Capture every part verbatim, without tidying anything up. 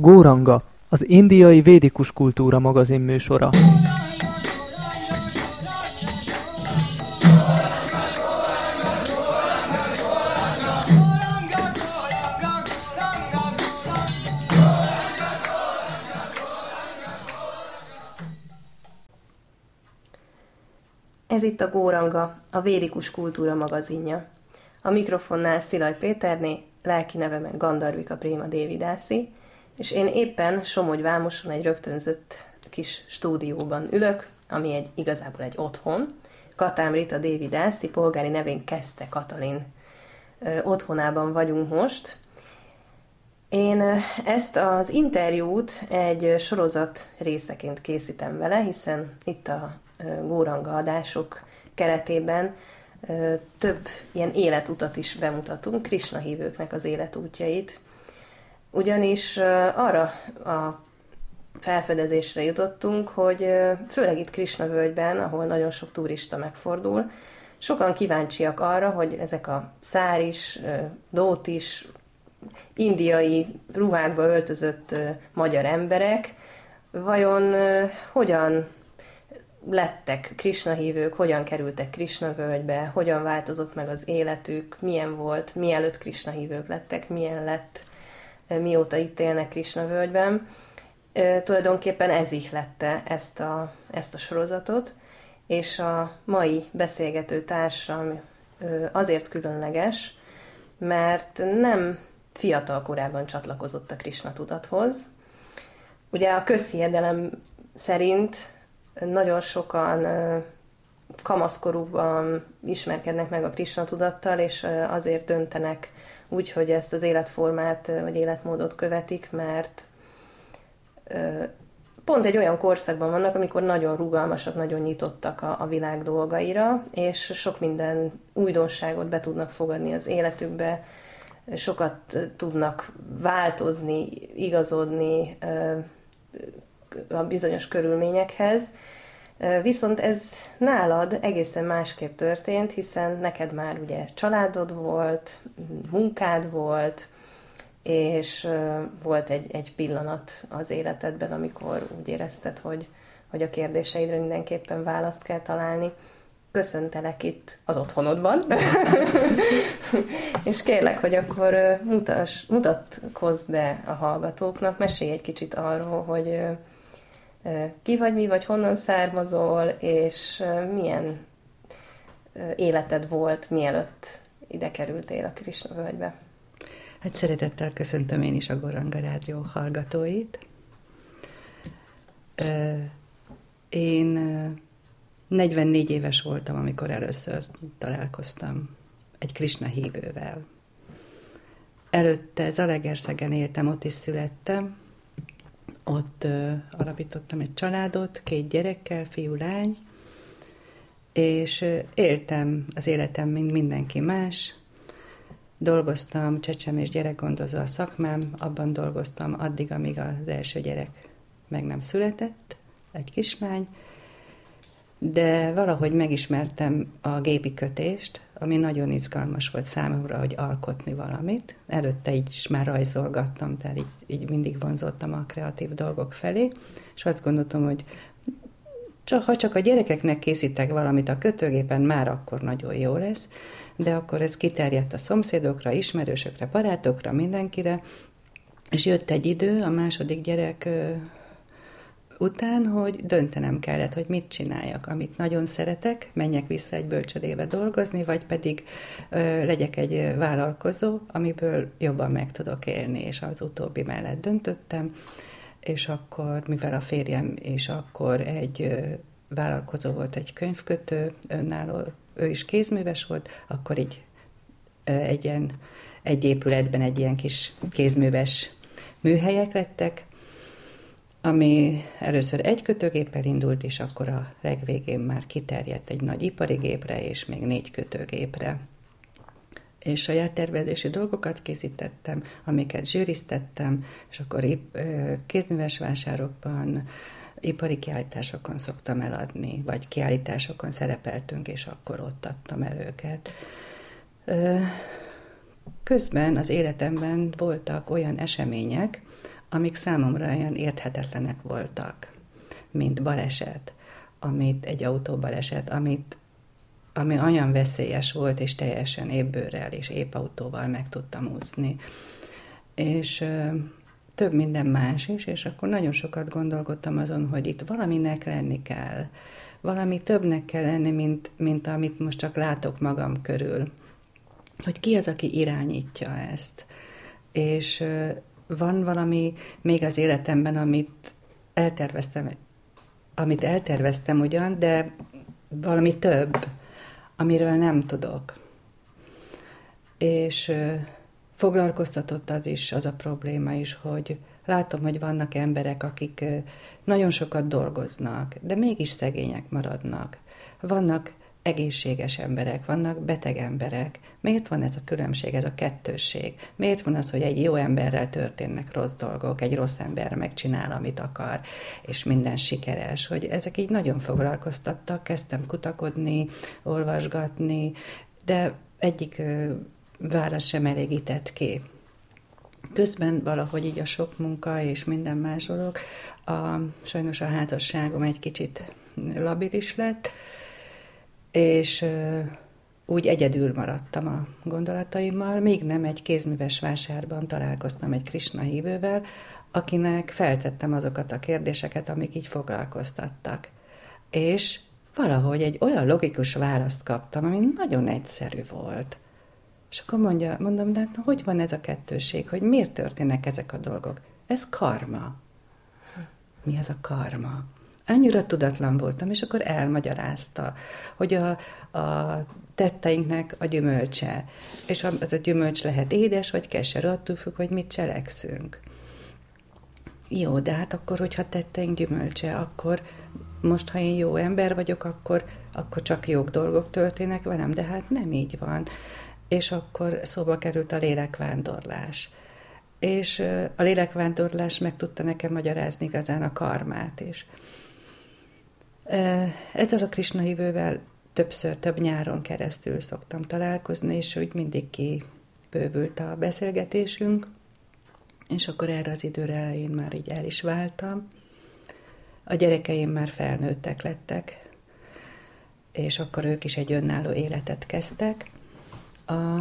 Góranga, az indiai védikus kultúra magazin műsora. Ez itt a Góranga, a védikus kultúra magazinja. A mikrofonnál Szilaj Péterné, lelki nevemen Gandharvika Préma Dévidászi, és én éppen Somogy-Vámoson egy rögtönzött kis stúdióban ülök, ami egy, igazából egy otthon. Katám Rita Dévidászi, polgári nevén Keszte Katalin ö, otthonában vagyunk most. Én ezt az interjút egy sorozat részeként készítem vele, hiszen itt a Góranga adások keretében több ilyen életutat is bemutatunk, Krisna hívőknek az életútjait. Ugyanis arra a felfedezésre jutottunk, hogy főleg itt Krisna völgyben, ahol nagyon sok turista megfordul, sokan kíváncsiak arra, hogy ezek a száris, dótis, indiai ruhákba öltözött magyar emberek vajon hogyan lettek Krisna hívők, hogyan kerültek Krisna völgybe, hogyan változott meg az életük, milyen volt, mielőtt Krisna hívők lettek, milyen lett, mióta itt élnek Krisna völgyben. E, tulajdonképpen ez ihlette ezt a, ezt a sorozatot, és a mai beszélgető társam azért különleges, mert nem fiatal korában csatlakozott a Krisna tudathoz. Ugye a közhiedelem szerint nagyon sokan kamaszkorúban ismerkednek meg a Krisna tudattal, és azért döntenek úgy, hogy ezt az életformát vagy életmódot követik, mert pont egy olyan korszakban vannak, amikor nagyon rugalmasak, nagyon nyitottak a, a világ dolgaira, és sok minden újdonságot be tudnak fogadni az életükbe, sokat tudnak változni, igazodni a bizonyos körülményekhez. Viszont ez nálad egészen másképp történt, hiszen neked már ugye családod volt, munkád volt, és volt egy, egy pillanat az életedben, amikor úgy érezted, hogy, hogy a kérdéseidre mindenképpen választ kell találni. Köszöntelek itt az otthonodban, és kérlek, hogy akkor mutass, mutatkozz be a hallgatóknak, mesélj egy kicsit arról, hogy ki vagy, mi vagy, honnan származol, és milyen életed volt, mielőtt ide kerültél a Krisna völgybe. Hát szeretettel köszöntöm én is a Góranga Rádió hallgatóit. Én negyvennégy éves voltam, amikor először találkoztam egy Krisna hívővel. Előtte Zalaegerszegen éltem, ott is születtem. Ott uh, alapítottam egy családot, két gyerekkel, fiú-lány, és uh, éltem az életem, mint mindenki más. Dolgoztam csecsemő és gyerekgondozó a szakmám, abban dolgoztam addig, amíg az első gyerek meg nem született, egy kislány, de valahogy megismertem a gépi kötést, ami nagyon izgalmas volt számomra, hogy alkotni valamit. Előtte így is már rajzolgattam, tehát így, így mindig vonzottam a kreatív dolgok felé, és azt gondoltam, hogy csak, ha csak a gyerekeknek készítek valamit a kötőgépen, már akkor nagyon jó lesz, de akkor ez kiterjedt a szomszédokra, ismerősökre, barátokra, mindenkire, és jött egy idő, a második gyerek után, hogy döntenem kellett, hogy mit csináljak, amit nagyon szeretek, menjek vissza egy bölcsödébe dolgozni, vagy pedig ö, legyek egy vállalkozó, amiből jobban meg tudok élni, és az utóbbi mellett döntöttem, és akkor, mivel a férjem és akkor egy ö, vállalkozó volt, egy könyvkötő, önálló, ő is kézműves volt, akkor így ö, egy, ilyen, egy épületben egy ilyen kis kézműves műhelyek lettek, ami először egy kötőgéppel indult, és akkor a legvégén már kiterjedt egy nagy ipari gépre, és még négy kötőgépre. És saját tervezési dolgokat készítettem, amiket zsűriztettem, és akkor kézműves vásárokban, ipari kiállításokon szoktam eladni, vagy kiállításokon szerepeltünk, és akkor ott adtam el őket. Közben az életemben voltak olyan események, amik számomra olyan érthetetlenek voltak, mint baleset, amit egy autóbaleset, amit, ami olyan veszélyes volt, és teljesen épp bőrrel és épp autóval meg tudtam úszni. És ö, több minden más is, és akkor nagyon sokat gondolkodtam azon, hogy itt valaminek lenni kell. Valami többnek kell lenni, mint, mint amit most csak látok magam körül. Hogy ki az, aki irányítja ezt. És ö, van valami még az életemben, amit elterveztem, amit elterveztem ugyan, de valami több, amiről nem tudok. És ö, foglalkoztatott az is, az a probléma is, hogy látom, hogy vannak emberek, akik ö, nagyon sokat dolgoznak, de mégis szegények maradnak. Vannak egészséges emberek, vannak beteg emberek. Miért van ez a különbség, ez a kettősség? Miért van az, hogy egy jó emberrel történnek rossz dolgok, egy rossz ember megcsinál, amit akar, és minden sikeres? Hogy ezek így nagyon foglalkoztattak, kezdtem kutakodni, olvasgatni, de egyik ö, válasz sem elégített ki. Közben valahogy így a sok munka és minden más dolog, a, sajnos a házasságom egy kicsit labilis lett, és ö, úgy egyedül maradtam a gondolataimmal, még nem egy kézműves vásárban találkoztam egy Krisna hívővel, akinek feltettem azokat a kérdéseket, amik így foglalkoztattak. És valahogy egy olyan logikus választ kaptam, ami nagyon egyszerű volt. És akkor mondja, mondom, de hogy van ez a kettőség, hogy miért történnek ezek a dolgok? Ez karma. Mi ez a karma? Annyira tudatlan voltam, és akkor elmagyarázta, hogy a, a tetteinknek a gyümölcse, és az a gyümölcs lehet édes, vagy keserű, attól függ, hogy mit cselekszünk. Jó, de hát akkor, hogyha tetteink gyümölcse, akkor most, ha én jó ember vagyok, akkor, akkor csak jó dolgok történnek velem, de hát nem így van. És akkor szóba került a lélekvándorlás. És a lélekvándorlás meg tudta nekem magyarázni igazán a karmát is. Ezzel a Krisna hívővel többször, több nyáron keresztül szoktam találkozni, és úgy mindig kibővült a beszélgetésünk, és akkor erre az időre én már így el is váltam. A gyerekeim már felnőttek lettek, és akkor ők is egy önálló életet kezdtek. A,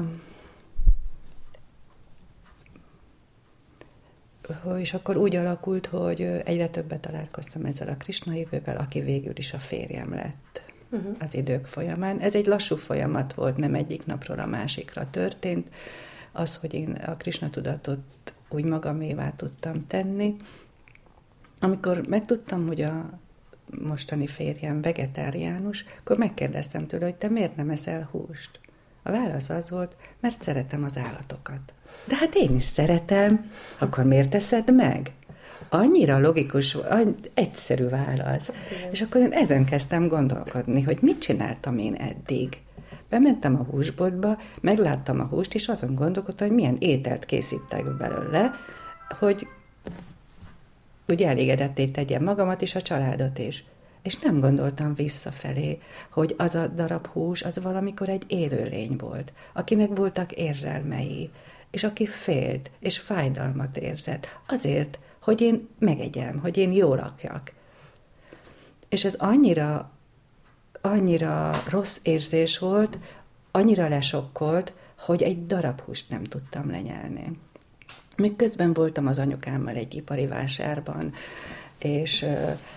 és akkor úgy alakult, hogy egyre többet találkoztam ezzel a Krisna hívővel, aki végül is a férjem lett uh-huh. az idők folyamán. Ez egy lassú folyamat volt, nem egyik napról a másikra történt. Az, hogy én a Krisna tudatot úgy magamévá tudtam tenni. Amikor megtudtam, hogy a mostani férjem vegetáriánus, akkor megkérdeztem tőle, hogy te miért nem eszel húst? A válasz az volt, mert szeretem az állatokat. De hát én is szeretem, akkor miért teszed meg? Annyira logikus, egyszerű válasz. Igen. És akkor én ezen kezdtem gondolkodni, hogy mit csináltam én eddig. Bementem a húsboltba, megláttam a húst, és azon gondolkodtam, hogy milyen ételt készítek belőle, hogy úgy elégedetté tegyem magamat és a családot is. És nem gondoltam visszafelé, hogy az a darab hús az valamikor egy élőlény volt, akinek voltak érzelmei, és aki félt, és fájdalmat érzett, azért, hogy én megegyem, hogy én jól lakjak. És ez annyira, annyira rossz érzés volt, annyira lesokkolt, hogy egy darab húst nem tudtam lenyelni. Még közben voltam az anyukámmal egy ipari vásárban, és...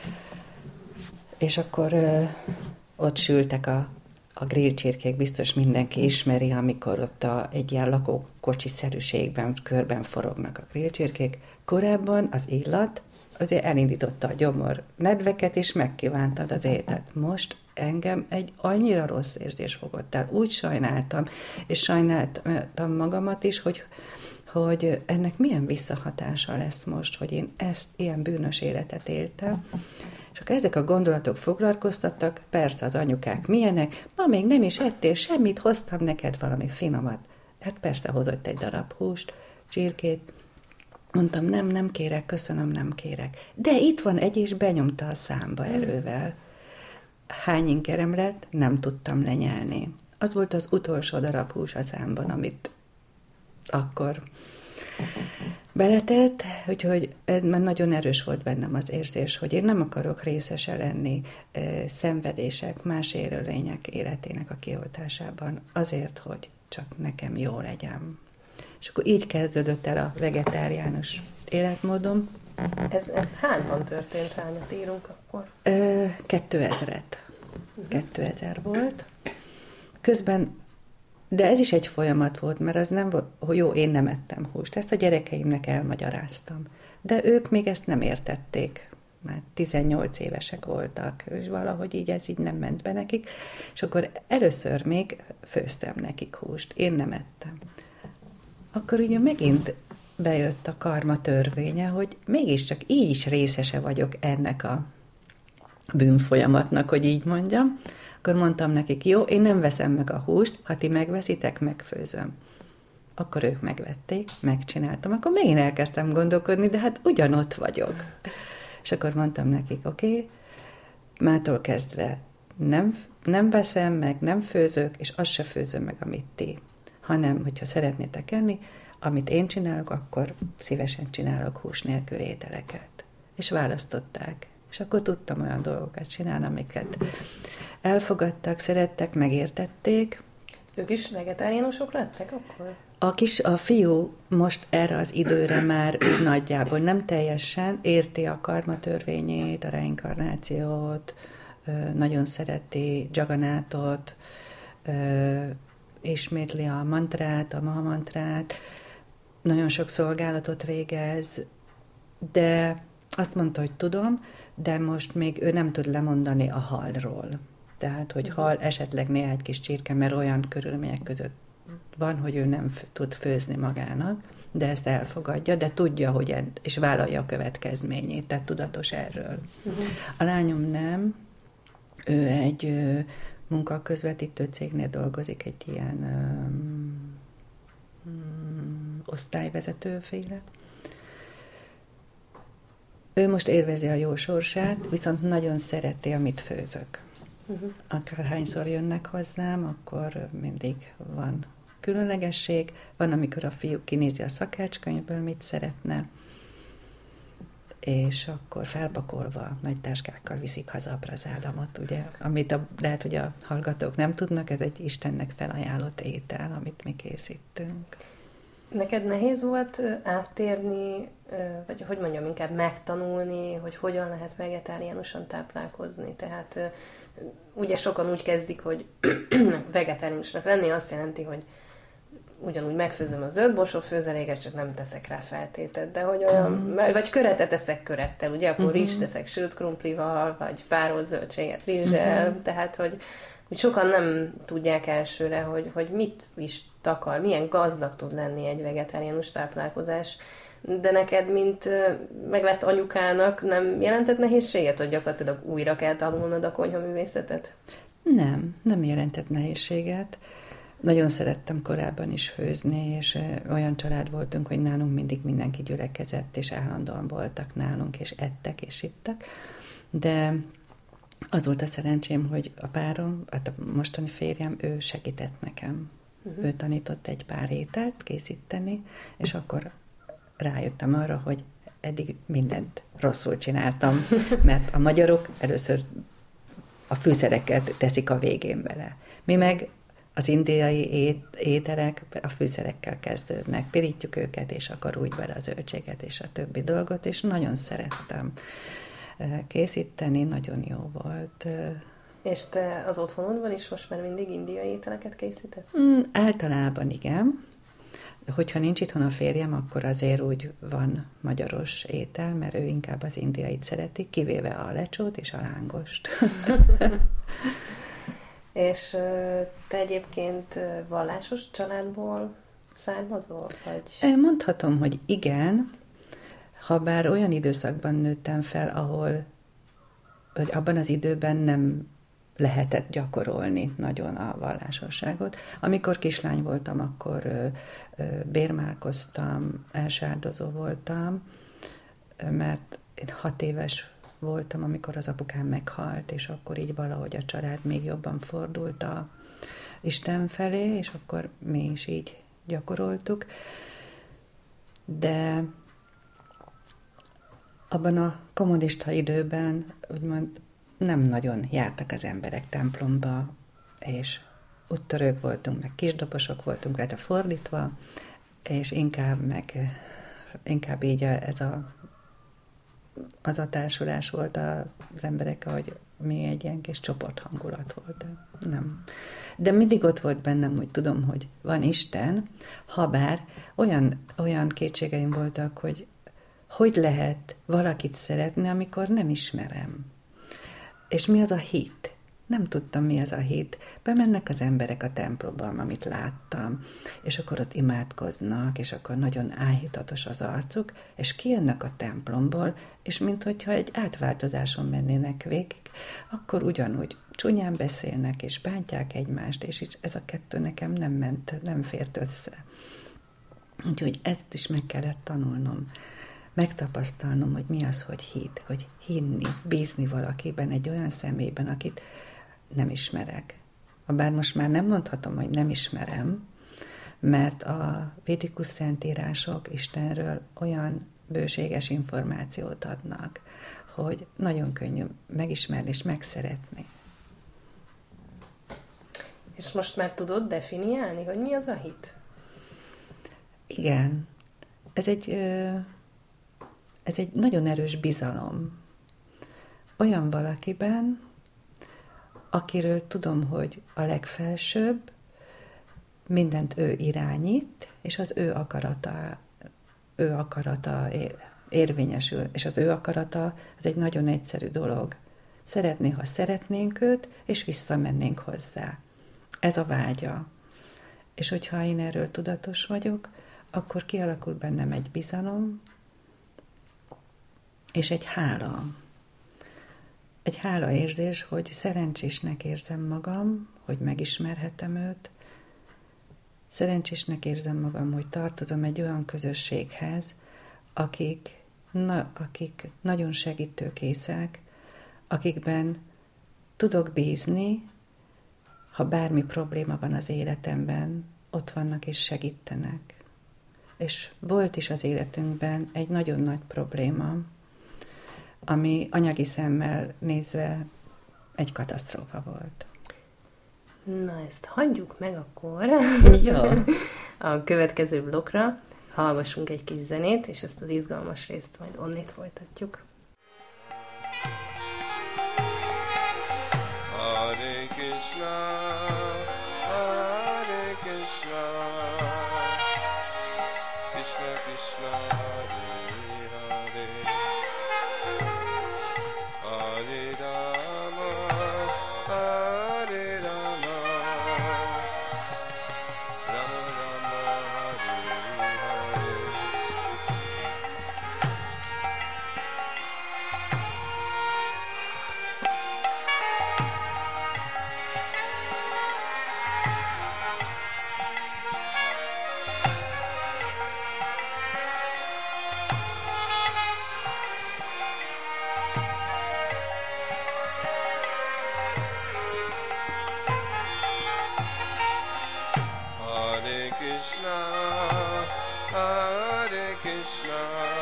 És akkor ö, ott sültek a, a grillcsirkék, biztos mindenki ismeri, amikor ott a, egy ilyen lakókocsi-szerűségben körben forognak a grillcsirkék. Korábban az illat azért elindította a gyomor nedveket, és megkívántad az ételt. Most engem egy annyira rossz érzés fogott el. Úgy sajnáltam, és sajnáltam magamat is, hogy, hogy ennek milyen visszahatása lesz most, hogy én ezt ilyen bűnös életet éltem. És akkor ezek a gondolatok foglalkoztattak, persze az anyukák milyenek, ma még nem is ettél semmit, hoztam neked valami finomat. Hát persze hozott egy darab húst, csirkét. Mondtam, nem, nem kérek, köszönöm, nem kérek. De itt van egy, és benyomta a számba erővel. Hány ingerem lett, nem tudtam lenyelni. Az volt az utolsó darab hús a számban, amit akkor beletett, úgyhogy ez már nagyon erős volt bennem az érzés, hogy én nem akarok részese lenni e, szenvedések, más élőlények életének a kioltásában, azért, hogy csak nekem jó legyen. És akkor így kezdődött el a vegetáriánus életmódom. Ez, ez hányban történt, hányat írunk akkor? E, kétezret. Uh-huh. kétezer volt. Közben de ez is egy folyamat volt, mert az nem volt, hogy jó, én nem ettem húst. Ezt a gyerekeimnek elmagyaráztam. De ők még ezt nem értették. Már tizennyolc évesek voltak, és valahogy így ez így nem ment be nekik. És akkor először még főztem nekik húst. Én nem ettem. Akkor ugye megint bejött a karma törvénye, hogy mégiscsak így is részese vagyok ennek a bűnfolyamatnak, hogy így mondjam. Akkor mondtam nekik, jó, én nem veszem meg a húst, ha ti megveszitek, megfőzöm. Akkor ők megvették, megcsináltam. Akkor megint elkezdtem gondolkodni, de hát ugyanott vagyok. És akkor mondtam nekik, oké, okay, mától kezdve nem, nem veszem meg, nem főzök, és azt se főzöm meg, amit ti. Hanem, hogyha szeretnétek enni, amit én csinálok, akkor szívesen csinálok hús nélkül ételeket. És választották. És akkor tudtam olyan dolgokat csinálni, amiket elfogadtak, szerettek, megértették. Ők is vegetáriánusok lettek akkor? A, kis, a fiú most erre az időre már úgy nagyjából nem teljesen érti a karma törvényét, a reinkarnációt, nagyon szereti Jaganátot, ismétli a mantrát, a Maha mantrát, nagyon sok szolgálatot végez, de azt mondta, hogy tudom, de most még ő nem tud lemondani a halról. Tehát, hogy hal esetleg néha egy kis csirke, mert olyan körülmények között van, hogy ő nem f- tud főzni magának, de ezt elfogadja, de tudja, hogy ed- és vállalja a következményét, tehát tudatos erről. Uh-huh. A lányom nem, ő egy ö, munkaközvetítő cégnél dolgozik, egy ilyen ö, mm, osztályvezetőféle. Ő most élvezi a jó sorsát, viszont nagyon szereti, amit főzök. Uh-huh. Akárhányszor jönnek hozzám, akkor mindig van különlegesség. Van, amikor a fiú kinézi a szakácskönyvből, mit szeretne, és akkor felpakolva nagy táskákkal viszik haza a prazálamot, ugye, amit a, lehet, hogy a hallgatók nem tudnak, ez egy Istennek felajánlott étel, amit mi készítünk. Neked nehéz volt áttérni, vagy hogy mondjam, inkább megtanulni, hogy hogyan lehet vegetáriánusan táplálkozni? Tehát ugye sokan úgy kezdik, hogy vegetáriánusnak lenni azt jelenti, hogy ugyanúgy megfőzöm a zöldborsó főzeléket, csak nem teszek rá feltétet, de hogy olyan, mm. vagy köretet eszek körettel, ugye, akkor mm-hmm. rizst teszek sült krumplival, vagy párolt zöldséget rizssel, mm-hmm. tehát, hogy, hogy sokan nem tudják elsőre, hogy, hogy mit is takar, milyen gazdag tud lenni egy vegetáriánus táplálkozás, de neked, mint meglett anyukának, nem jelentett nehézséget, hogy gyakorlatilag újra kell tanulnod a konyhaművészetet? Nem, nem jelentett nehézséget. Nagyon szerettem korábban is főzni, és olyan család voltunk, hogy nálunk mindig mindenki gyülekezett, és állandóan voltak nálunk, és ettek, és ittak. De az volt a szerencsém, hogy a párom, hát a mostani férjem, ő segített nekem. Uh-huh. Ő tanított egy pár ételt készíteni, és akkor rájöttem arra, hogy eddig mindent rosszul csináltam, mert a magyarok először a fűszereket teszik a végén bele. Mi meg az indiai ét, ételek a fűszerekkel kezdődnek, pirítjuk őket, és akkor úgy bele a zöldséget és a többi dolgot, és nagyon szerettem készíteni, nagyon jó volt. És te az otthonodban is most már mindig indiai ételeket készítesz? Mm, általában igen. Hogyha nincs itthon a férjem, akkor azért úgy van magyaros étel, mert ő inkább az indiait szereti, kivéve a lecsót és a lángost. És te egyébként vallásos családból származol? Vagy? Mondhatom, hogy igen, ha bár olyan időszakban nőttem fel, ahol hogy abban az időben nem lehetett gyakorolni nagyon a vallásosságot. Amikor kislány voltam, akkor ö, ö, bérmálkoztam, elsárdozó voltam, mert én hat éves voltam, amikor az apukám meghalt, és akkor így valahogy a család még jobban fordult a Isten felé, és akkor mi is így gyakoroltuk. De Abban a kommunista időben úgymond nem nagyon jártak az emberek templomba, és úttörők voltunk, meg kisdoposok voltunk, tehát fordítva, és inkább, meg, inkább így ez a, az a társulás volt az emberek, hogy mi egy ilyen kis csoporthangulat volt. Nem. De mindig ott volt bennem, hogy tudom, hogy van Isten, habár olyan, olyan kétségeim voltak, hogy hogy lehet valakit szeretni, amikor nem ismerem. És mi az a hit? Nem tudtam, mi az a hit. Bemennek az emberek a templomban, amit láttam, és akkor ott imádkoznak, és akkor nagyon áhítatos az arcuk, és kijönnek a templomból, és minthogyha egy átváltozáson mennének végig, akkor ugyanúgy csúnyán beszélnek, és bántják egymást, és így ez a kettő nekem nem ment, nem fért össze. Úgyhogy ezt is meg kellett tanulnom. Megtapasztalnom, hogy mi az, hogy hit, hogy hinni, bízni valakiben, egy olyan személyben, akit nem ismerek. Bár most már nem mondhatom, hogy nem ismerem, mert a védikus szentírások Istenről olyan bőséges információt adnak, hogy nagyon könnyű megismerni és megszeretni. És most már tudod definiálni, hogy mi az a hit? Igen. Ez egy, ez egy nagyon erős bizalom. Olyan valakiben, akiről tudom, hogy a legfelsőbb, mindent ő irányít, és az ő akarata, ő akarata érvényesül, és az ő akarata az egy nagyon egyszerű dolog. Szeretné, ha szeretnénk őt, és visszamennénk hozzá. Ez a vágya. És hogyha én erről tudatos vagyok, akkor kialakul bennem egy bizalom, és egy hála. Egy hálaérzés, hogy szerencsésnek érzem magam, hogy megismerhetem őt. Szerencsésnek érzem magam, hogy tartozom egy olyan közösséghez, akik, na, akik nagyon segítőkészek, akikben tudok bízni, ha bármi probléma van az életemben, ott vannak és segítenek. És volt is az életünkben egy nagyon nagy probléma, ami anyagi szemmel nézve egy katasztrófa volt. Na, ezt hagyjuk meg akkor. Jó. A következő blokkra hallgassunk egy kis zenét, és ezt az izgalmas részt majd onnét folytatjuk. Hare Krishna, Hare Krishna, Krishna Krishna, Hare Hare, Hare Rama, Hare Rama, Rama Rama, Hare Hare. Hare Krishna, Hare Krishna,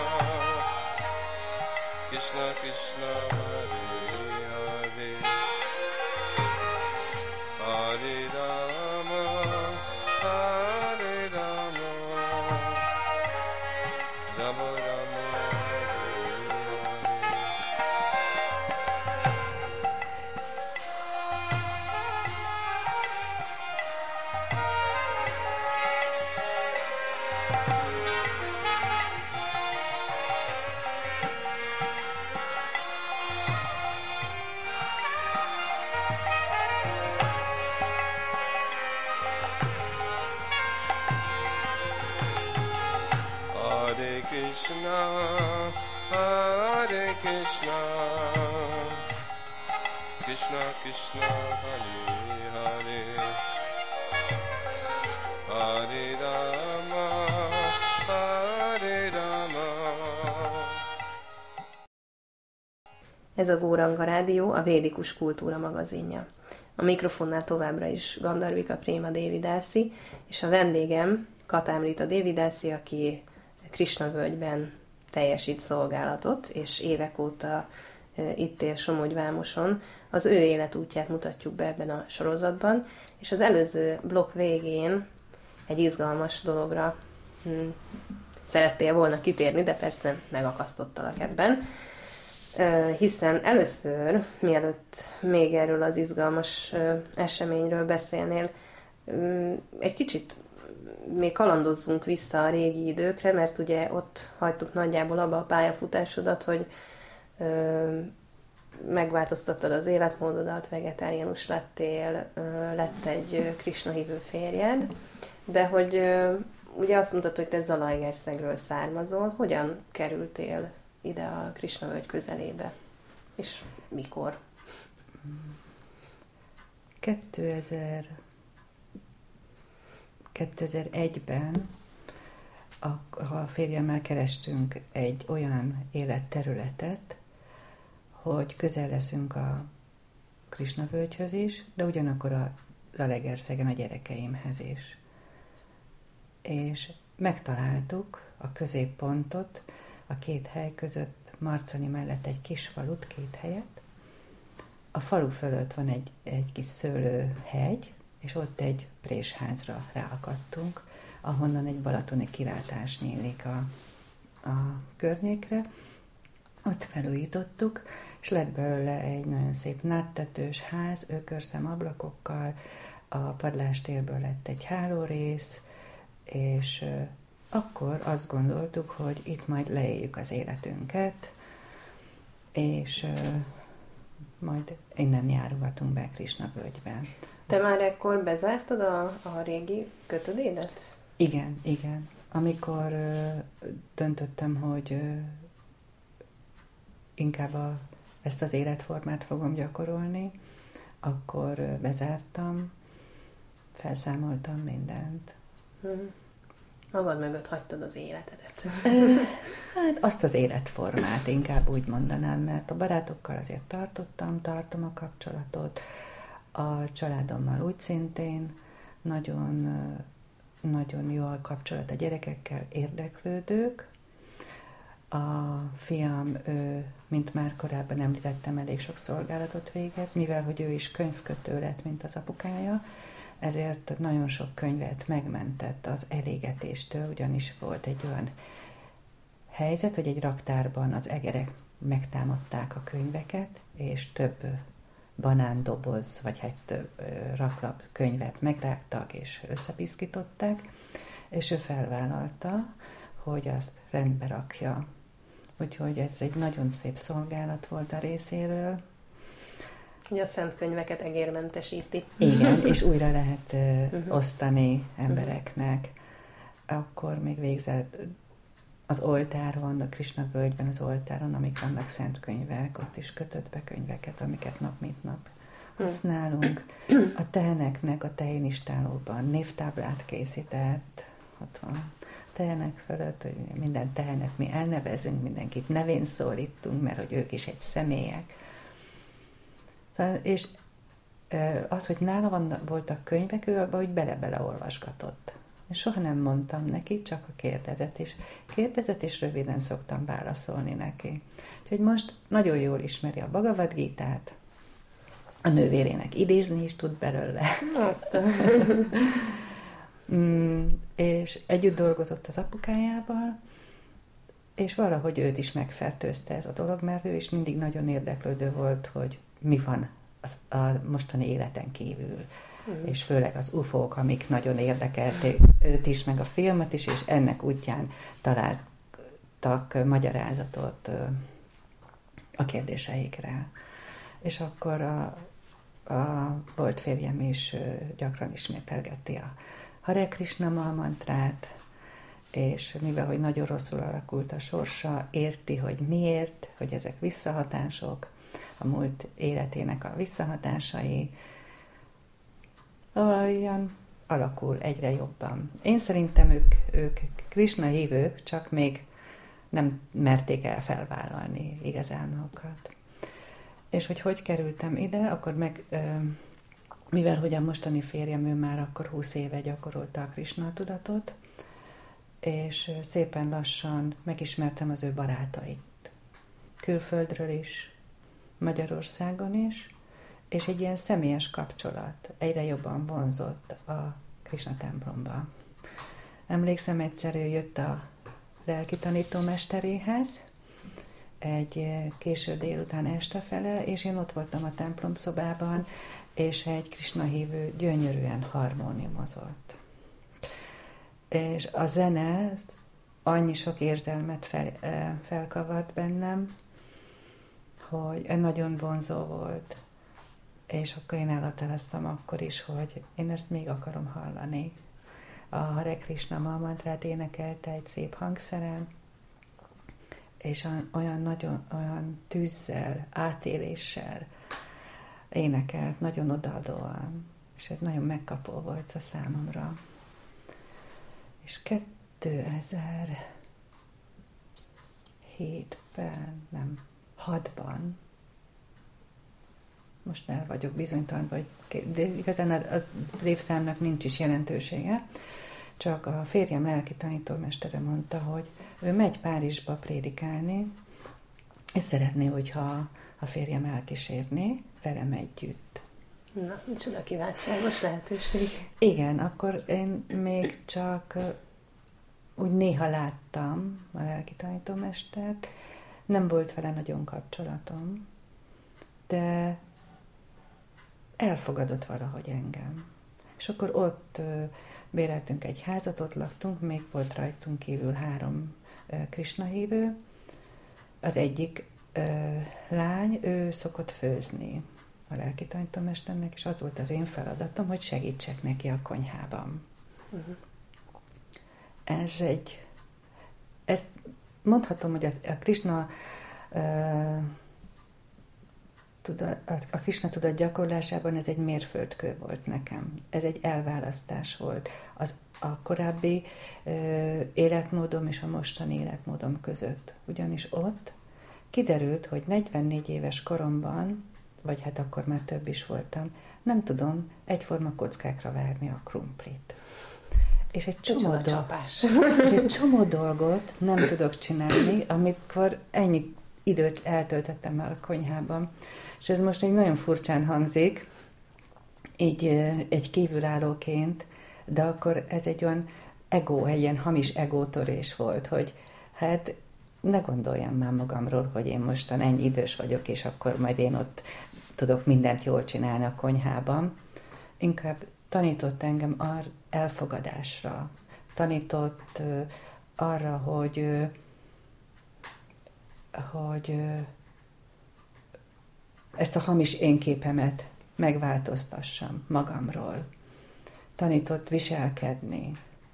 Krishna Krishna, Hare Hare, Hare Rama, Hare Rama, Rama Rama, Hare Hare. Hare Krishna, Hare Krishna, Krishna Krishna, Hare Hare, Hare Rama, Hare Rama. Ez a Góranga Rádió, a Védikus Kultúra magazinja. A mikrofonnál továbbra is Gandharvika Préma Dévidászi, és a vendégem Katámrita Dévidászi, aki Krisna völgyben teljesít szolgálatot, és évek óta itt él Somogyvámoson. Az ő életútját mutatjuk be ebben a sorozatban, és az előző blokk végén egy izgalmas dologra hm, szerettél volna kitérni, de persze megakasztottalak ebben, hiszen először, mielőtt még erről az izgalmas eseményről beszélnél, egy kicsit még kalandozzunk vissza a régi időkre, mert ugye ott hagytuk nagyjából abba a pályafutásodat, hogy ö, megváltoztattad az életmódodat, vegetáriánus lettél, ö, lett egy Krisna hívő férjed, de hogy ö, ugye azt mondtad, hogy te Zalaegerszegről származol, hogyan kerültél ide a Krisna völgy közelébe? És mikor? kétezer kétezer-egyben a, a férjemmel kerestünk egy olyan életterületet, hogy közel leszünk a Krisna völgyhöz is, de ugyanakkor a Zalaegerszegen a gyerekeimhez is. És megtaláltuk a középpontot, a két hely között, Marcani mellett egy kis falut, két helyet. A falu fölött van egy, egy kis szőlőhegy, és ott egy présházra ráakadtunk, ahonnan egy balatoni kilátás nyílik a, a környékre. Azt felújítottuk, és lett belőle egy nagyon szép nádtetős ház, ökörszem ablakokkal, a padlástérből lett egy hálórész, és akkor azt gondoltuk, hogy itt majd leéljük az életünket, és majd innen járogatunk be Krisna völgybe. Te már ekkor bezártad a, a régi kötödédet? Igen, igen. Amikor ö, döntöttem, hogy ö, inkább a, ezt az életformát fogom gyakorolni, akkor ö, bezártam, felszámoltam mindent. Hmm. Magad mögött hagytad az életedet. Hát azt az életformát inkább úgy mondanám, mert a barátokkal azért tartottam, tartom a kapcsolatot, a családommal úgy szintén, nagyon, nagyon jó a kapcsolat a gyerekekkel, érdeklődők. A fiam, ő, mint már korábban említettem, elég sok szolgálatot végez, mivel hogy ő is könyvkötő lett, mint az apukája, ezért nagyon sok könyvet megmentett az elégetéstől, ugyanis volt egy olyan helyzet, hogy egy raktárban az egerek megtámadták a könyveket, és több banándoboz, vagy egy több raklap könyvet megrágtak és összepiszkították, és ő felvállalta, hogy azt rendbe rakja. Úgyhogy ez egy nagyon szép szolgálat volt a részéről. Ugye a szent könyveket egérmentesíti. Igen, és újra lehet uh, osztani embereknek. Akkor még végzett az oltáron, a Krisna völgyben az oltáron, amik vannak szent könyvek, ott is kötött be könyveket, amiket nap mint nap használunk. A teheneknek a tehénistálóban névtáblát készített, ott van tehenek fölött, hogy minden tehenet mi elnevezünk, mindenkit nevén szólítunk, mert hogy ők is egy személyek. És az, hogy nála van, voltak könyvek, ő abban úgy bele-bele olvasgatott. Soha nem mondtam neki, csak a kérdezet, és kérdezet, és röviden szoktam válaszolni neki. Úgyhogy most nagyon jól ismeri a Bhagavad Gítát, a nővérének idézni is tud belőle. Azt. mm, és együtt dolgozott az apukájával, és valahogy őt is megfertőzte ez a dolog, mert ő is mindig nagyon érdeklődő volt, hogy mi van az, a mostani életen kívül. Uh-huh. És főleg az ufók, amik nagyon érdekelték őt is, meg a filmet is, és ennek útján találtak magyarázatot a kérdéseikre. És akkor a, a volt férjem is gyakran ismételgeti a Hare Krishna mantrát, és mivel, hogy nagyon rosszul alakult a sorsa, érti, hogy miért, hogy ezek visszahatások, a múlt életének a visszahatásai, olyan alakul egyre jobban. Én szerintem ők, ők Krisna hívők, csak még nem merték el felvállalni igazán magukat. És hogy hogy kerültem ide, akkor meg, mivel hogy a mostani férjem, ő már akkor húsz éve gyakorolta a Krisna tudatot, és szépen lassan megismertem az ő barátait. Külföldről is, Magyarországon is, és egy ilyen személyes kapcsolat egyre jobban vonzott a Krisna templomba. Emlékszem, egyszer ő jött a lelki tanítómesteréhez, egy késő délután este fele, és én ott voltam a templom szobában, és egy Krisna hívő gyönyörűen harmóniumozott. És a zene annyi sok érzelmet fel, felkavart bennem, hogy nagyon vonzó volt. És akkor én elhatároztam akkor is, hogy én ezt még akarom hallani. A Hare Krishna mantrát énekelte egy szép hangszeren, és olyan nagyon olyan tűzzel, átéléssel énekelt, nagyon odaadóan, és ez nagyon megkapó volt a számomra. És kétezer-hétben, nem, hatban, most el vagyok bizonytalan, vagy, de igazán az évszámnak nincs is jelentősége, csak a férjem lelki tanítómestere mondta, hogy ő megy Párizsba prédikálni, és szeretné, hogyha a férjem elkísérné velem együtt. Na, micsoda kiváltságos lehetőség. Igen, akkor én még csak úgy néha láttam a lelki tanítómestert, nem volt vele nagyon kapcsolatom, de elfogadott valahogy engem. És akkor ott béreltünk egy házat, ott laktunk, még volt rajtunk kívül három Krisna hívő. Az egyik lány, ő szokott főzni a lelki tanítómesternek, és az volt az én feladatom, hogy segítsek neki a konyhában. Uh-huh. Ez egy, ezt mondhatom, hogy az, a Krisna uh, tudat, a Krisna tudat gyakorlásában ez egy mérföldkő volt nekem. Ez egy elválasztás volt az a korábbi uh, életmódom és a mostani életmódom között. Ugyanis ott kiderült, hogy negyvennégy éves koromban, vagy hát akkor már több is voltam, nem tudom egyforma kockákra várni a krumplit. És egy csomó, do- és egy csomó dolgot nem tudok csinálni, amikor ennyi időt eltöltöttem már a konyhában. És ez most egy nagyon furcsán hangzik, így egy kívülállóként, de akkor ez egy olyan ego, egy ilyen hamis egótörés volt, hogy hát ne gondoljam már magamról, hogy én mostan ennyi idős vagyok, és akkor majd én ott tudok mindent jól csinálni a konyhában. Inkább tanított engem ar- elfogadásra, tanított uh, arra, hogy, uh, hogy uh, ezt a hamis énképemet megváltoztassam magamról. Tanított viselkedni,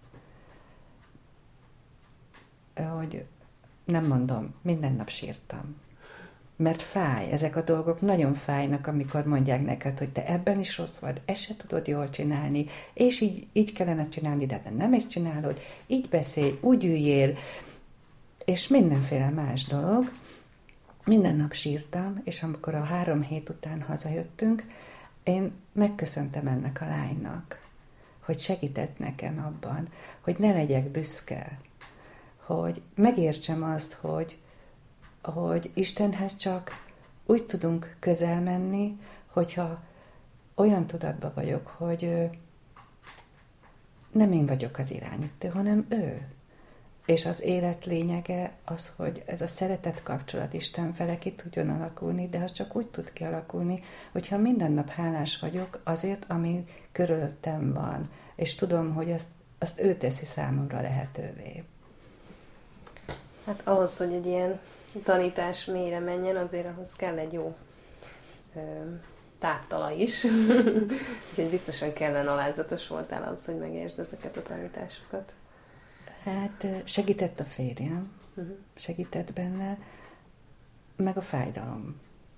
hogy nem mondom, minden nap sírtam. Mert fáj, ezek a dolgok nagyon fájnak, amikor mondják neked, hogy te ebben is rossz vagy, ezt se tudod jól csinálni, és így, így kellene csinálni, de te nem ezt csinálod, így beszélj, úgy üljél, és mindenféle más dolog. Minden nap sírtam, és amikor a három hét után hazajöttünk, én megköszöntem ennek a lánynak, hogy segített nekem abban, hogy ne legyek büszke, hogy megértsem azt, hogy, hogy Istenhez csak úgy tudunk közel menni, hogyha olyan tudatban vagyok, hogy nem én vagyok az irányító, hanem ő. És az élet lényege az, hogy ez a szeretet kapcsolat Isten fele ki tudjon alakulni, de az csak úgy tud kialakulni, hogyha minden nap hálás vagyok azért, ami körülöttem van, és tudom, hogy azt, azt ő teszi számomra lehetővé. Hát ahhoz, hogy egy ilyen tanítás mélyre menjen, azért ahhoz kell egy jó ö, táptala is. Úgyhogy biztosan kellene alázatos voltál ahhoz, hogy megértsd ezeket a tanításokat. Hát segített a férjem, uh-huh. segített benne, meg a fájdalom.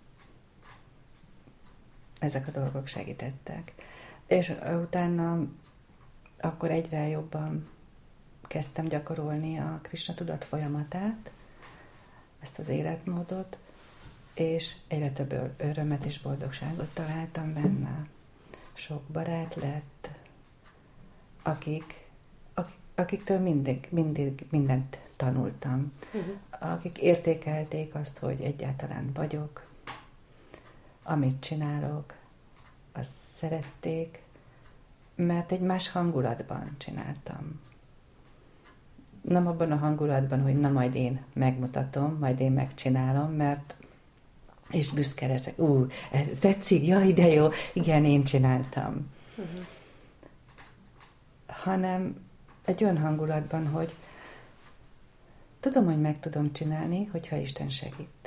Ezek a dolgok segítettek. És utána akkor egyre jobban kezdtem gyakorolni a Krisna tudat folyamatát, ezt az életmódot, és egyre több örömet és boldogságot találtam benne. Sok barát lett, akik akik, akiktől mindig, mindig mindent tanultam. Uh-huh. Akik értékelték azt, hogy egyáltalán vagyok, amit csinálok, azt szerették, mert egy más hangulatban csináltam. Nem abban a hangulatban, hogy na majd én megmutatom, majd én megcsinálom, mert és büszke leszek. Ú, tetszik, jaj, de jó, igen, én csináltam. Uh-huh. Hanem egy olyan hangulatban, hogy tudom, hogy meg tudom csinálni, hogyha Isten segít.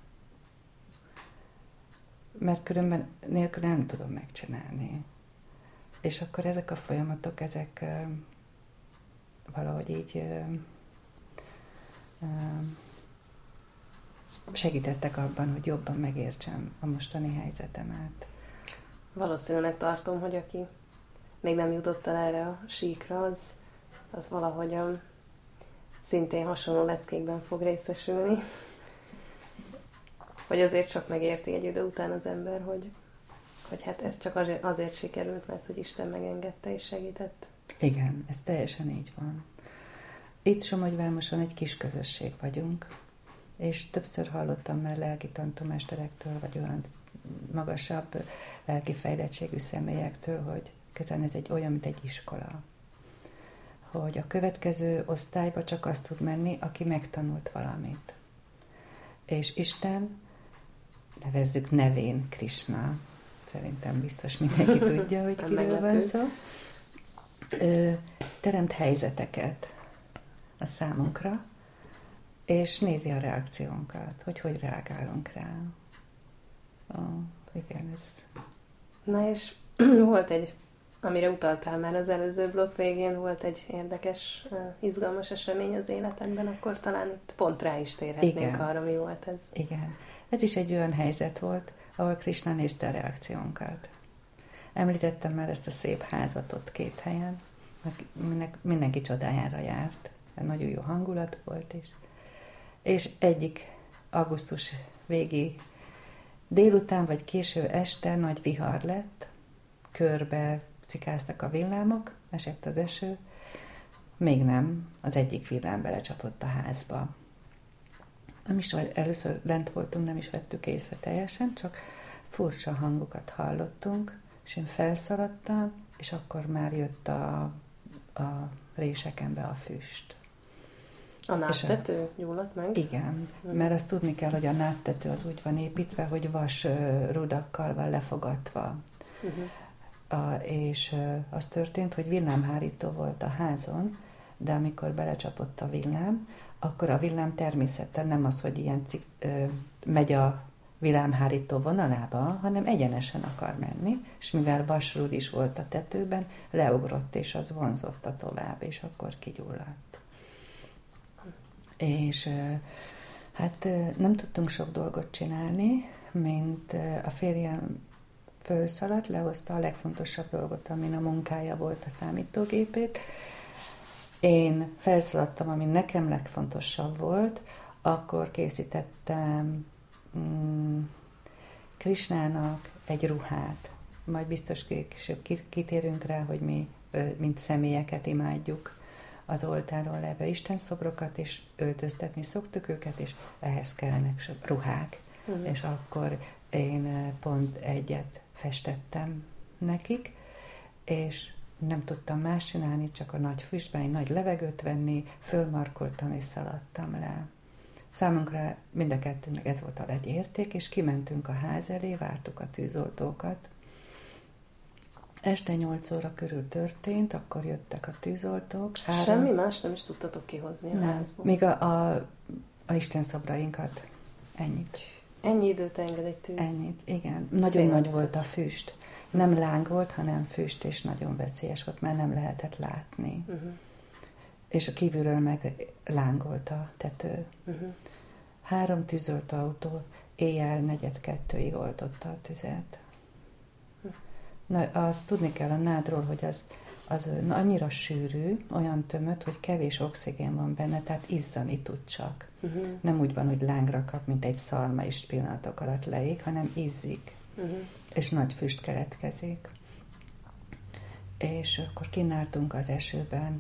Mert különben nélkül nem tudom megcsinálni. És akkor ezek a folyamatok, ezek uh, valahogy így uh, uh, segítettek abban, hogy jobban megértsem a mostani helyzetemet. Valószínűleg tartom, hogy aki még nem jutott el erre a síkra, az, az valahogyan szintén hasonló leckékben fog részesülni. Hogy azért csak megérti egy idő után az ember, hogy, hogy hát ez csak azért, azért sikerült, mert hogy Isten megengedte és segített. Igen, ez teljesen így van. Itt Somogyvámoson egy kis közösség vagyunk, és többször hallottam már lelki tanítómesterektől, vagy olyan magasabb lelki fejlettségű személyektől, hogy közben ez egy olyan, mint egy iskola. Hogy a következő osztályba csak azt tud menni, aki megtanult valamit. És Isten, nevezzük nevén Krisna, szerintem biztos mindenki tudja, hogy kiről van szó, teremt helyzeteket a számunkra, és nézi a reakciónkat, hogy hogy reagálunk rá. Oh, igen, ez... Na és volt egy, amire utaltál már az előző blokk végén, volt egy érdekes, izgalmas esemény az életemben, akkor talán itt pont rá is térhetnénk igen. arra, mi volt ez. Igen. Ez is egy olyan helyzet volt, ahol Krisna nézte a reakciónkat. Említettem már ezt a szép házat ott két helyen, mindenki csodájára járt, nagyon jó hangulat volt is. És egyik augusztus végi délután vagy késő este nagy vihar lett, körbe cikáztak a villámok, esett az eső, még nem, az egyik villám belecsapott a házba. Nem is, először lent voltunk, nem is vettük észre teljesen, csak furcsa hangokat hallottunk, és én felszaladtam, és akkor már jött a, a résekembe a füst. A nádtető gyulladt meg? Igen, mert azt tudni kell, hogy a nádtető az úgy van építve, hogy vas rudakkal van lefogatva. Uh-huh. A, és az történt, hogy villámhárító volt a házon, de amikor belecsapott a villám, akkor a villám természetesen nem az, hogy ilyen cik, ö, megy a villámhárító vonalába, hanem egyenesen akar menni, és mivel vasrúd is volt a tetőben, leugrott, és az vonzotta tovább, és akkor kigyulladt. És hát nem tudtunk sok dolgot csinálni, mint a férjem fölszaladt, lehozta a legfontosabb dolgot, amin a munkája volt, a számítógépét. Én felszaladtam, ami nekem legfontosabb volt, akkor készítettem mm, Krisnának egy ruhát. Majd biztos később kitérünk rá, hogy mi, mint személyeket imádjuk az oltáron levő istenszobrokat, és öltöztetni szoktuk őket, és ehhez kellenek ruhák. Uh-huh. És akkor én pont egyet festettem nekik, és nem tudtam más csinálni, csak a nagy füstben egy nagy levegőt venni, fölmarkoltam és szaladtam le. Számunkra mind a kettőnek ez volt a legérték, és kimentünk a ház elé, vártuk a tűzoltókat. Este nyolc óra körül történt, akkor jöttek a tűzoltók. Három... Semmi más nem is tudtatok kihozni a nem. házból? Még a, a, a istenszobrainkat. Ennyit. Ennyi időt enged egy tűz? Ennyit, igen. Ez nagyon nagy volt a füst. Nem láng volt, hanem füst, és nagyon veszélyes volt, mert nem lehetett látni. Uh-huh. És a kívülről meg lángolt a tető. Uh-huh. Három tűzoltó autó éjjel negyed kettőig oltotta a tüzet. Na, azt tudni kell a nádról, hogy az, az annyira sűrű, olyan tömött, hogy kevés oxigén van benne, tehát izzani tud csak. Uh-huh. Nem úgy van, hogy lángra kap, mint egy szalma, és pillanatok alatt leég, hanem izzik. Uh-huh. És nagy füst keletkezik. És akkor kínáltunk az esőben,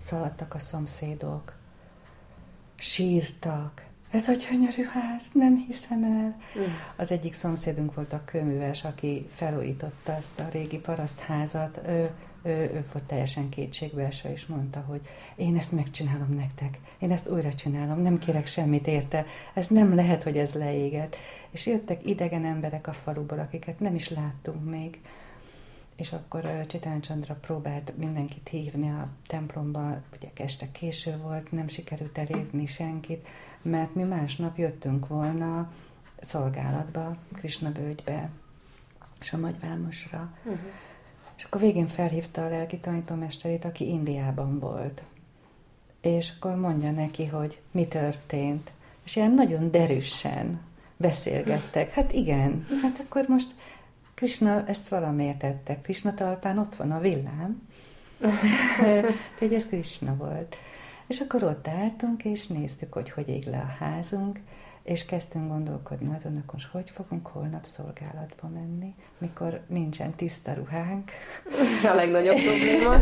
szaladtak a szomszédok, sírtak. Ez a gyönyörű ház, nem hiszem el. Mm. Az egyik szomszédunk volt a kőműves, aki felújította ezt a régi parasztházat. Ő, ő, ő volt teljesen kétségbeesve, és mondta, hogy én ezt megcsinálom nektek, én ezt újra csinálom, nem kérek semmit érte, ez nem lehet, hogy ez leéget. És jöttek idegen emberek a faluból, akiket nem is láttunk még. És akkor Chaitanya Chandra próbált mindenkit hívni a templomba, ugye este késő volt, nem sikerült elérni senkit, mert mi másnap jöttünk volna szolgálatba, Krishna völgybe, és a Magyvámosra. Uh-huh. És akkor végén felhívta a lelki tanítómesterét, aki Indiában volt. És akkor mondja neki, hogy mi történt. És ilyen nagyon derűsen beszélgettek. Hát igen, hát akkor most Krishna ezt valamiért tette. Krishna talpán ott van a villám. Úgyhogy ez Krishna volt. És akkor ott álltunk, és néztük, hogy hogy ég le a házunk, és kezdtünk gondolkodni azon, hogy most hogy fogunk holnap szolgálatba menni, mikor nincsen tiszta ruhánk. A legnagyobb probléma.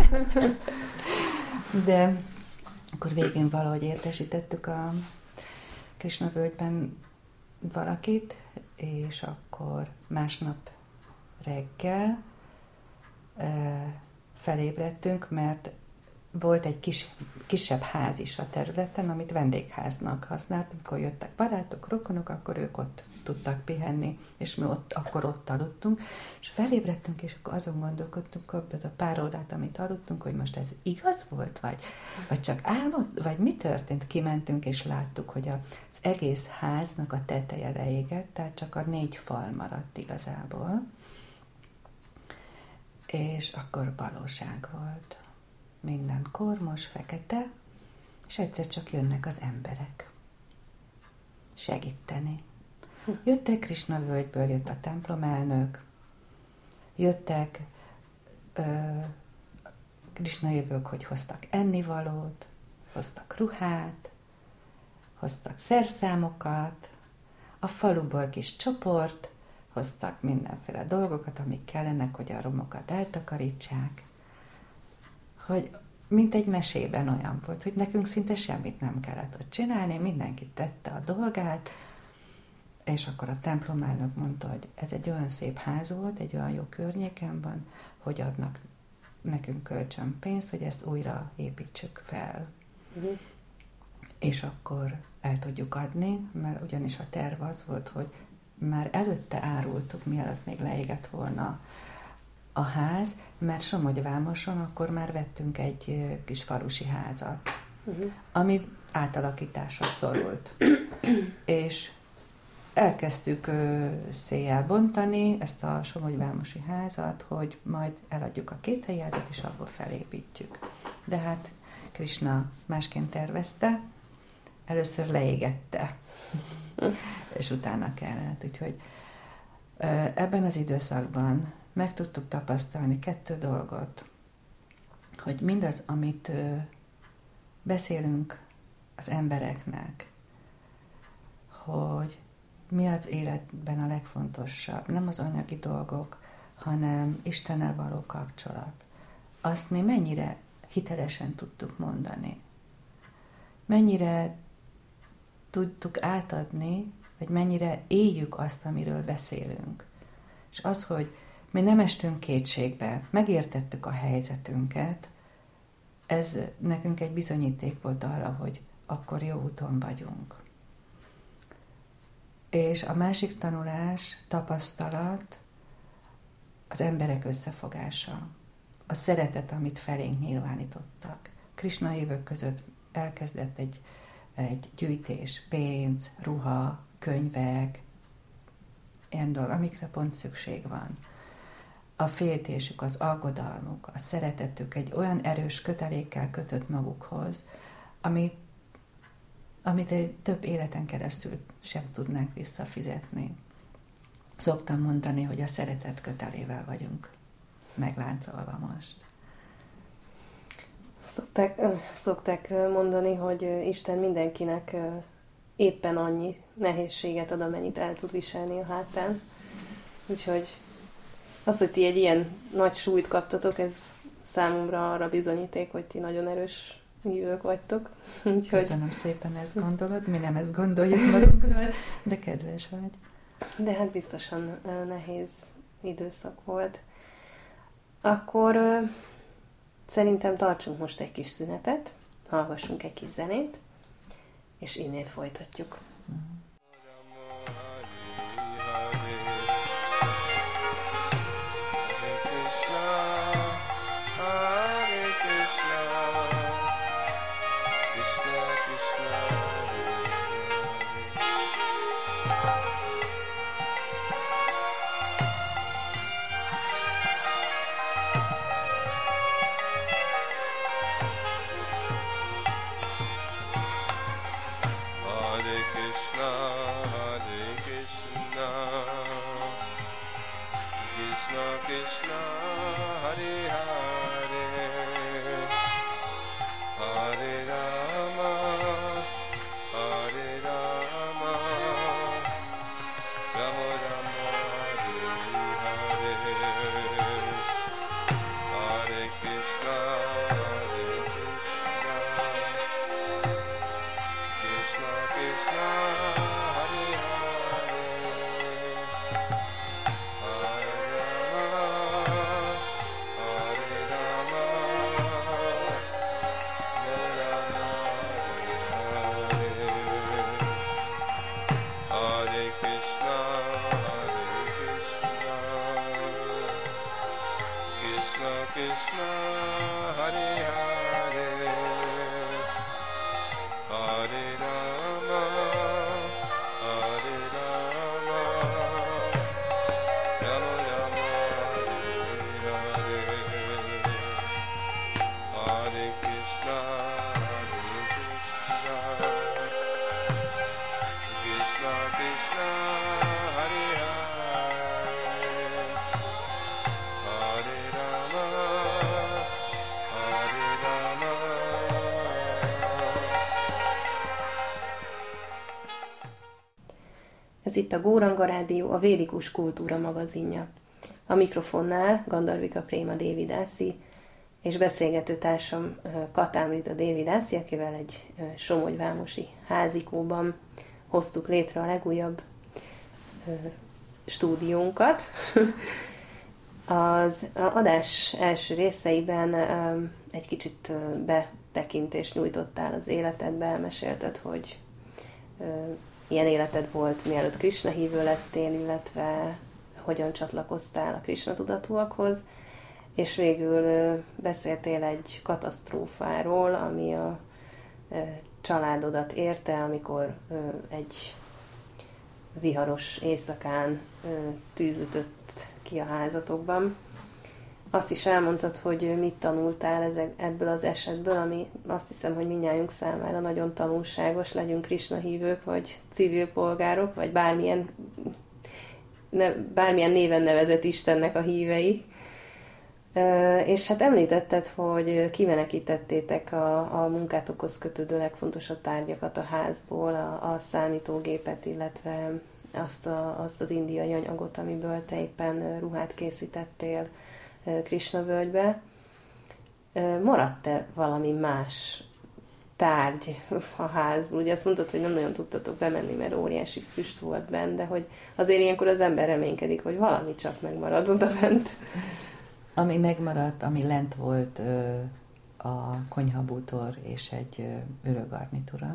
De akkor végén valahogy értesítettük a Krishna völgyben valakit, és akkor másnap reggel felébredtünk, mert volt egy kis, kisebb ház is a területen, amit vendégháznak használtunk. Amikor jöttek barátok, rokonok, akkor ők ott tudtak pihenni, és mi ott, akkor ott aludtunk. És felébredtünk, és akkor azon gondolkodtunk, hogy a pár órát, amit aludtunk, hogy most ez igaz volt, vagy, vagy csak álmod, vagy mi történt? Kimentünk, és láttuk, hogy az egész háznak a teteje leégett, tehát csak a négy fal maradt igazából. És akkor valóság volt. Minden kormos, fekete, és egyszer csak jönnek az emberek segíteni. Jöttek Krishna völgyből, jött a templomelnök, jöttek ö, Krishna jövők, hogy hoztak ennivalót, hoztak ruhát, hoztak szerszámokat, a faluból kis csoport, hoztak mindenféle dolgokat, amik kellenek, hogy a romokat eltakarítsák. Hogy mint egy mesében olyan volt, hogy nekünk szinte semmit nem kellett ott csinálni, mindenki tette a dolgát, és akkor a templomelnök mondta, hogy ez egy olyan szép ház volt, egy olyan jó környéken van, hogy adnak nekünk kölcsön pénzt, hogy ezt újra építsük fel. Uh-huh. És akkor el tudjuk adni, mert ugyanis a terv az volt, hogy már előtte árultuk, mielőtt még leégett volna a ház, mert Somogyvámoson akkor már vettünk egy kis falusi házat, uh-huh. ami átalakításra szorult. És elkezdtük széjjel bontani ezt a Somogyvámosi házat, hogy majd eladjuk a két helyi házat, és abból felépítjük. De hát Krishna másként tervezte, először leégette, és utána kellett. Úgyhogy ebben az időszakban meg tudtuk tapasztalni kettő dolgot, hogy mindaz, amit beszélünk az embereknek, hogy mi az életben a legfontosabb, nem az anyagi dolgok, hanem Istennel való kapcsolat. Azt mi mennyire hitelesen tudtuk mondani. Mennyire tudtuk átadni, vagy mennyire éljük azt, amiről beszélünk. És az, hogy mi nem estünk kétségbe, megértettük a helyzetünket, ez nekünk egy bizonyíték volt arra, hogy akkor jó úton vagyunk. És a másik tanulás, tapasztalat, az emberek összefogása, a szeretet, amit felénk nyilvánítottak. Krishna évek között elkezdett egy, egy gyűjtés, pénz, ruha, könyvek, ilyen dolgok, amikre pont szükség van. A féltésük, az aggodalmuk, a szeretetük egy olyan erős kötelékkel kötött magukhoz, amit, amit egy több életen keresztül sem tudnánk visszafizetni. Szoktam mondani, hogy a szeretet kötelével vagyunk megláncolva most. Szokták, szokták mondani, hogy Isten mindenkinek éppen annyi nehézséget ad, amennyit el tud viselni a hátán. Úgyhogy az, hogy ti egy ilyen nagy súlyt kaptatok, ez számomra arra bizonyíték, hogy ti nagyon erős hívők vagytok. Úgyhogy... Köszönöm szépen, ezt gondolod, mi nem ezt gondoljuk magunkról, de kedves vagy. De hát biztosan nehéz időszak volt. Akkor szerintem tartsunk most egy kis szünetet, hallgassunk egy kis zenét, és innét folytatjuk. Mm. Ez itt a Góranga Rádió, a Védikus Kultúra magazinja. A mikrofonnál Gandharvika Préma Dévidászi, és beszélgető társam Katámrita Dévidászi, akivel egy somogyvámosi házikóban hoztuk létre a legújabb stúdiónkat. Az adás első részeiben egy kicsit betekintést nyújtottál az életedbe, elmesélted, hogy milyen életed volt, mielőtt Krisna hívő lettél, illetve hogyan csatlakoztál a Krisna tudatúakhoz, és végül beszéltél egy katasztrófáról, ami a családodat érte, amikor egy viharos éjszakán tűz ütött ki a házatokban. Azt is elmondtad, hogy mit tanultál ezek, ebből az esetből, ami azt hiszem, hogy mindnyájunk számára nagyon tanulságos, legyünk Krisna hívők, vagy civil polgárok, vagy bármilyen, ne, bármilyen néven nevezett Istennek a hívei. És hát említetted, hogy kimenekítettétek a, a munkátokhoz kötődő legfontosabb tárgyakat a házból, a, a számítógépet, illetve azt, a, azt az indiai anyagot, amiből te éppen ruhát készítettél Krisna völgybe. Maradt-e valami más tárgy a házból? Ugye azt mondtad, hogy nem nagyon tudtatok bemenni, mert óriási füst volt benne, de hogy azért ilyenkor az ember reménykedik, hogy valami csak megmarad oda bent. Ami megmaradt, ami lent volt ö, a konyhabútor és egy ö, ülőgarnitúra,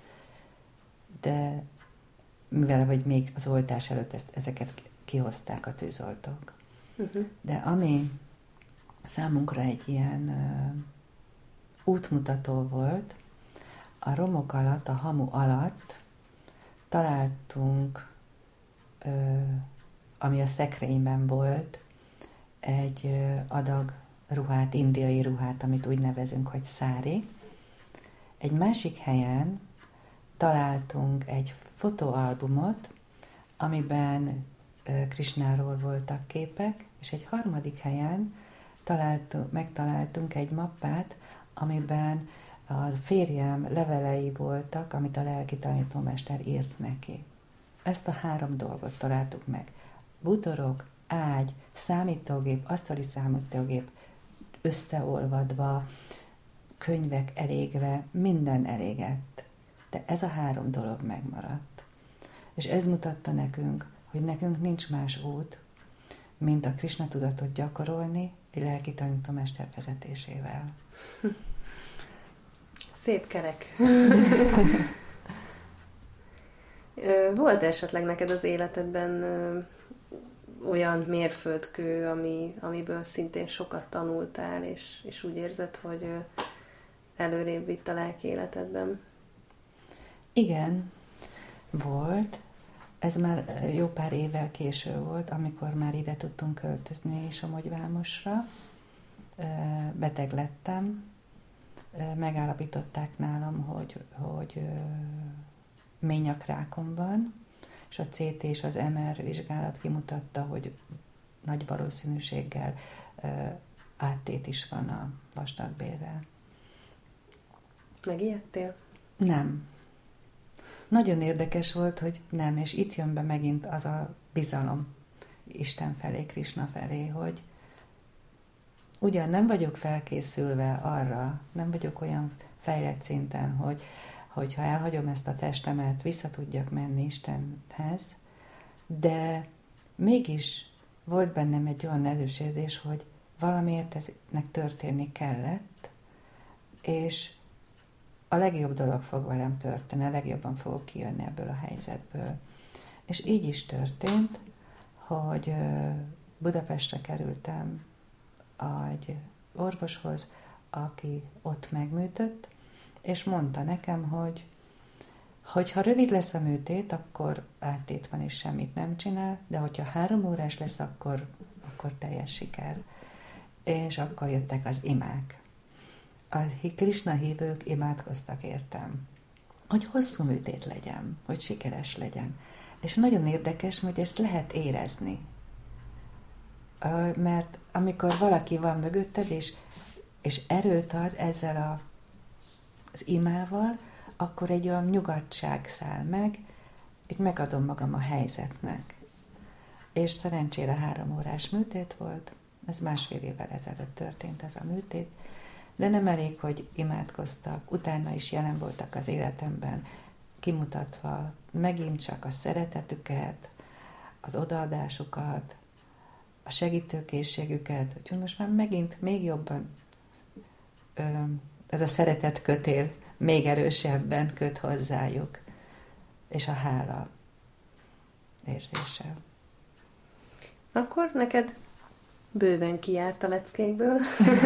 de mivel hogy még az oltás előtt ezt, ezeket kihozták a tűzoltók. Uh-huh. De ami számunkra egy ilyen ö, útmutató volt, a romok alatt, a hamu alatt találtunk, ö, ami a szekrényben volt, egy adag ruhát, indiai ruhát, amit úgy nevezünk, hogy szári. Egy másik helyen találtunk egy fotóalbumot, amiben Krisnáról voltak képek, és egy harmadik helyen találtunk, megtaláltunk egy mappát, amiben a férjem levelei voltak, amit a lelki tanítómester írt neki. Ezt a három dolgot találtuk meg. Bútorok, ágy, számítógép, asztali számítógép összeolvadva, könyvek elégve, minden elégett. De ez a három dolog megmaradt. És ez mutatta nekünk, hogy nekünk nincs más út, mint a Krisna tudatot gyakorolni egy lelki tanítómester vezetésével. Szép kerek. Volt esetleg neked az életedben olyan mérföldkő, ami, amiből szintén sokat tanultál, és, és úgy érzed, hogy előrébb vitt a lelki életedben? Igen, volt. Ez már jó pár évvel késő volt, amikor már ide tudtunk költözni Somogyvámosra. Beteg lettem. Megállapították nálam, hogy, hogy ményakrákom van, és a cé té és az em er vizsgálat kimutatta, hogy nagy valószínűséggel áttét is van a vastagbélre. Megijedtél? Nem. Nagyon érdekes volt, hogy nem, és itt jön be megint az a bizalom Isten felé, Krisna felé, hogy ugyan nem vagyok felkészülve arra, nem vagyok olyan fejlett szinten, hogy hogyha elhagyom ezt a testemet, vissza tudjak menni Istenhez, de mégis volt bennem egy olyan erős érzés, hogy valamiért eznek történni kellett, és a legjobb dolog fog velem történni, a legjobban fogok kijönni ebből a helyzetből. És így is történt, hogy Budapestre kerültem egy orvoshoz, aki ott megműtött, és mondta nekem, hogy hogyha rövid lesz a műtét, akkor áttét van és semmit nem csinál, de hogyha három órás lesz, akkor, akkor teljes siker. És akkor jöttek az imák. A Krisna hívők imádkoztak értem, hogy hosszú műtét legyen, hogy sikeres legyen. És nagyon érdekes, hogy ezt lehet érezni. Mert amikor valaki van mögötted, és, és erőt ad ezzel a, az imával, akkor egy olyan nyugodtság száll meg, hogy megadom magam a helyzetnek. És szerencsére három órás műtét volt, ez másfél évvel ezelőtt történt ez a műtét, de nem elég, hogy imádkoztak, utána is jelen voltak az életemben, kimutatva megint csak a szeretetüket, az odaadásukat, a segítőkészségüket, hogy most már megint még jobban ez a szeretet kötél még erősebben köt hozzájuk, és a hála érzése. Akkor neked bőven kijárt a leckékből,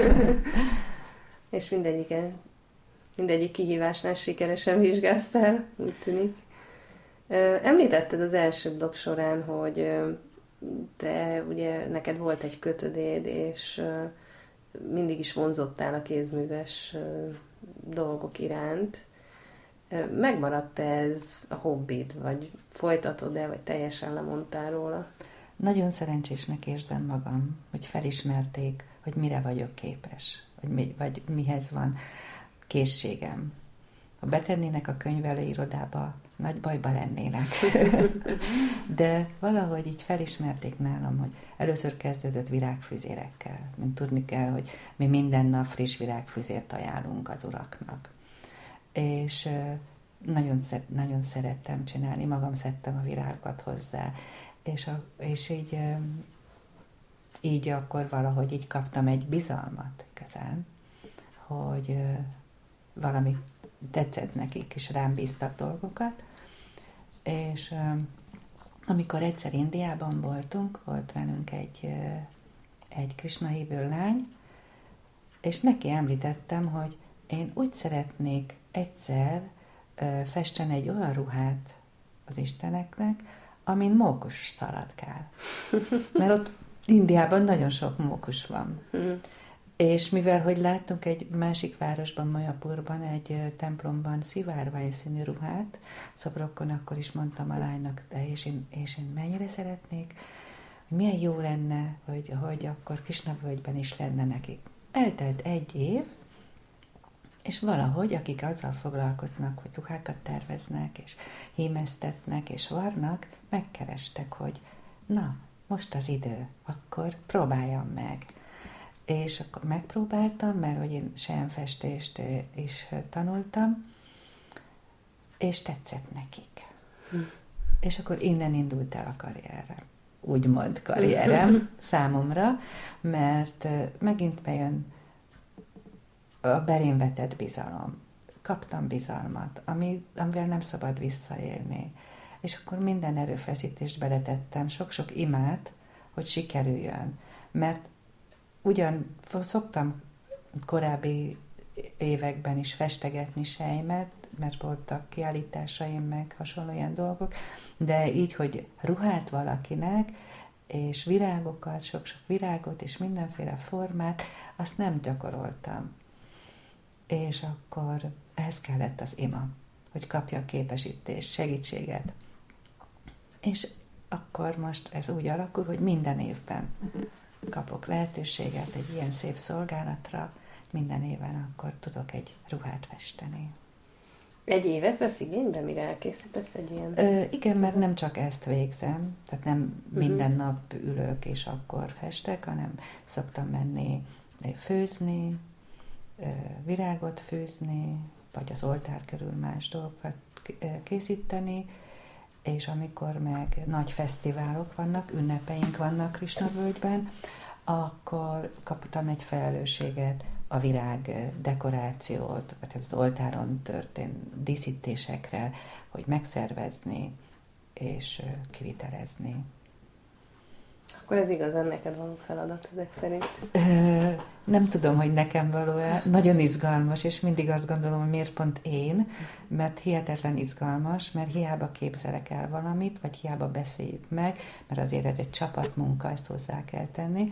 és mindegyiken, mindegyik kihívásnál sikeresen vizsgáztál, úgy tűnik. Említetted az első blog során, hogy te ugye neked volt egy kötödéd, és mindig is vonzottál a kézműves dolgok iránt. Megmaradt ez a hobbid, vagy folytatod-e, vagy teljesen lemondtál róla? Nagyon szerencsésnek érzem magam, hogy felismerték, hogy mire vagyok képes, vagy, mi, vagy mihez van készségem. Ha betennének a könyvelőirodába, nagy bajba lennének. De valahogy így felismerték nálam, hogy először kezdődött virágfüzérekkel. Mint tudni kell, hogy mi minden nap friss virágfüzért ajánlunk az uraknak. És nagyon, nagyon szerettem csinálni, magam szedtem a virágokat hozzá, és, a, és így, így akkor valahogy így kaptam egy bizalmat igazán, hogy valami tetszett nekik, és rám bíztak dolgokat, és amikor egyszer Indiában voltunk, volt velünk egy, egy Krisna hívő lány, és neki említettem, hogy én úgy szeretnék egyszer festeni egy olyan ruhát az isteneknek, amin mókus szaladgál. Mert ott Indiában nagyon sok mókus van. És mivel, hogy láttunk egy másik városban, Mayapurban, egy templomban szivárvány színű ruhát, szobrokon, akkor is mondtam a lánynak, de és én, és én mennyire szeretnék, hogy milyen jó lenne, hogy, hogy akkor Krisnavölgyben is lenne nekik. Eltelt egy év, és valahogy, akik azzal foglalkoznak, hogy ruhákat terveznek, és hímeztetnek, és varnak, megkerestek, hogy na, most az idő, akkor próbáljam meg. És akkor megpróbáltam, mert hogy én selyemfestést is tanultam, és tetszett nekik. Hm. És akkor innen indult el a karrierem. Úgymond karrierem számomra, mert megint bejön a belém vetett bizalom. Kaptam bizalmat, ami, amivel nem szabad visszaélni. És akkor minden erőfeszítést beletettem, sok-sok imát, hogy sikerüljön. Mert ugyan szoktam korábbi években is festegetni sejmet, mert voltak kiállításaim, meg hasonló ilyen dolgok, de így, hogy ruhát valakinek, és virágokat, sok-sok virágot, és mindenféle formát, azt nem gyakoroltam. És akkor ehhez kellett az ima, hogy kapja a képesítést, segítséget. És akkor most ez úgy alakul, hogy minden évben kapok lehetőséget egy ilyen szép szolgálatra, minden éven akkor tudok egy ruhát festeni. Egy évet vesz igénybe, mire elkészítesz egy ilyen? Ö, igen, mert nem csak ezt végzem, tehát nem minden uh-huh. nap ülök és akkor festek, hanem szoktam menni főzni, virágot főzni, vagy az oltár körül más dolgokat készíteni, és amikor meg nagy fesztiválok vannak, ünnepeink vannak Krisnavölgyben, akkor kaptam egy felelősséget a virág dekorációt, vagy az oltáron történt díszítésekre, hogy megszervezni és kivitelezni. Akkor ez igazán neked való feladat ezek szerint? Ö, nem tudom, hogy nekem való-e. Nagyon izgalmas, és mindig azt gondolom, hogy miért pont én, mert hihetetlen izgalmas, mert hiába képzelek el valamit, vagy hiába beszéljük meg, mert azért ez egy csapatmunka, ezt hozzá kell tenni.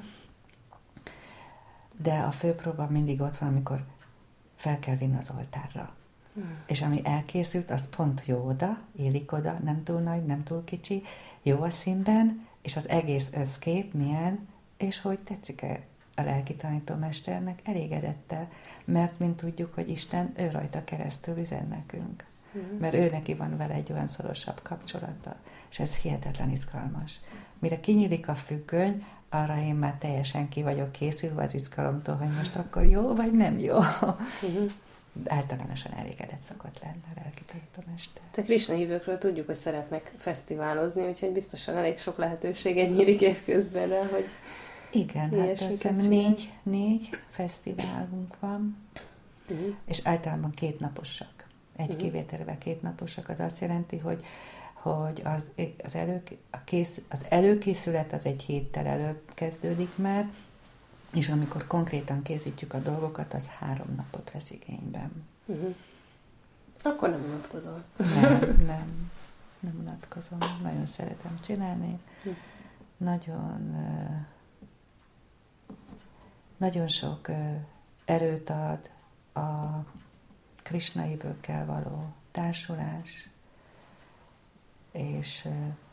De a főpróba mindig ott van, amikor fel kell vinni az oltárra. Hmm. És ami elkészült, az pont jó oda, élik oda, nem túl nagy, nem túl kicsi, jó a színben, és az egész összkép milyen, és hogy tetszik-e a lelki tanítómesternek, elégedette, mert mint tudjuk, hogy Isten ő rajta keresztül üzen nekünk. Mm. Mert ő neki van vele egy olyan szorosabb kapcsolata, és ez hihetetlen izgalmas. Mire kinyílik a függöny, arra én már teljesen ki vagyok készülve az izgalomtól, hogy most akkor jó, vagy nem jó. Mm-hmm. Általánosan elégedett szokott lenni a lelki tanítómester. Te Krisna hívőkről tudjuk, hogy szeretnek fesztiválozni, úgyhogy biztosan elég sok lehetősége nyílik évközben rá, hogy igen, hát hiszem négy, négy fesztiválunk van, uh-huh. és általában kétnaposak. Egy uh-huh. kivételével kétnaposak, az azt jelenti, hogy, hogy az, az, elő, a kész, az előkészület az egy héttel előbb kezdődik már, és amikor konkrétan készítjük a dolgokat, az három napot vesz igényben. Uh-huh. Akkor nem unatkozom. Nem, nem, nem unatkozom. Nagyon szeretem csinálni. Uh-huh. Nagyon, nagyon sok erőt ad a krisnai bőkkel való társulás, és,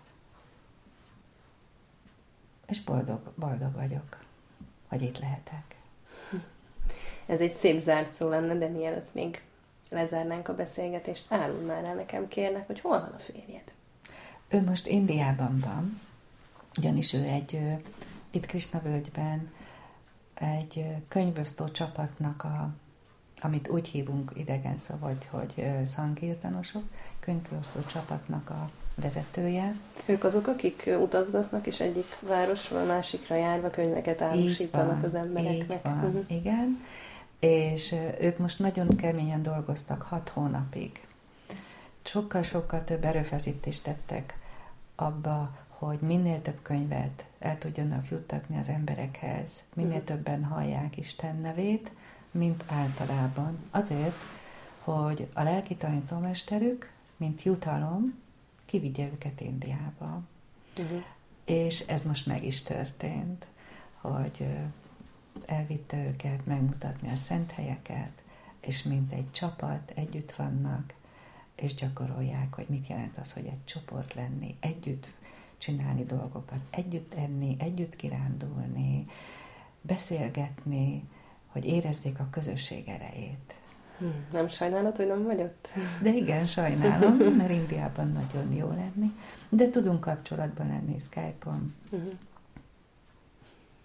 és boldog, boldog vagyok, hogy itt lehetek. Ez egy szép zárt szó lenne, de mielőtt még lezárnánk a beszélgetést, áruld már el nekem, kérlek, hogy hol van a férjed? Ő most Indiában van, ugyanis ő egy, itt Krisnavölgyben egy könyvosztó csapatnak, a, amit úgy hívunk idegen szó, hogy, hogy szankirtanosok, könyvosztó csapatnak a vezetője. Ők azok, akik utazgatnak, és egyik városról a másikra járva könyveket árusítanak az embereknek. Így van, uh-huh. igen. És ők most nagyon keményen dolgoztak hat hónapig. Sokkal-sokkal több erőfeszítést tettek abba, hogy minél több könyvet el tudjanak juttatni az emberekhez, minél uh-huh. többen hallják Isten nevét, mint általában. Azért, hogy a lelki tanítómesterük, mint jutalom, kivigye őket Indiába. Uh-huh. És ez most meg is történt, hogy elvitte őket megmutatni a szent helyeket, és mint egy csapat együtt vannak, és gyakorolják, hogy mit jelent az, hogy egy csoport lenni, együtt csinálni dolgokat, együtt enni, együtt kirándulni, beszélgetni, hogy érezzék a közösség erejét. Hmm, nem sajnálod, hogy nem vagy ott? De igen, sajnálom, mert Indiában nagyon jó lenni, de tudunk kapcsolatban lenni Skype-on. Uh-huh.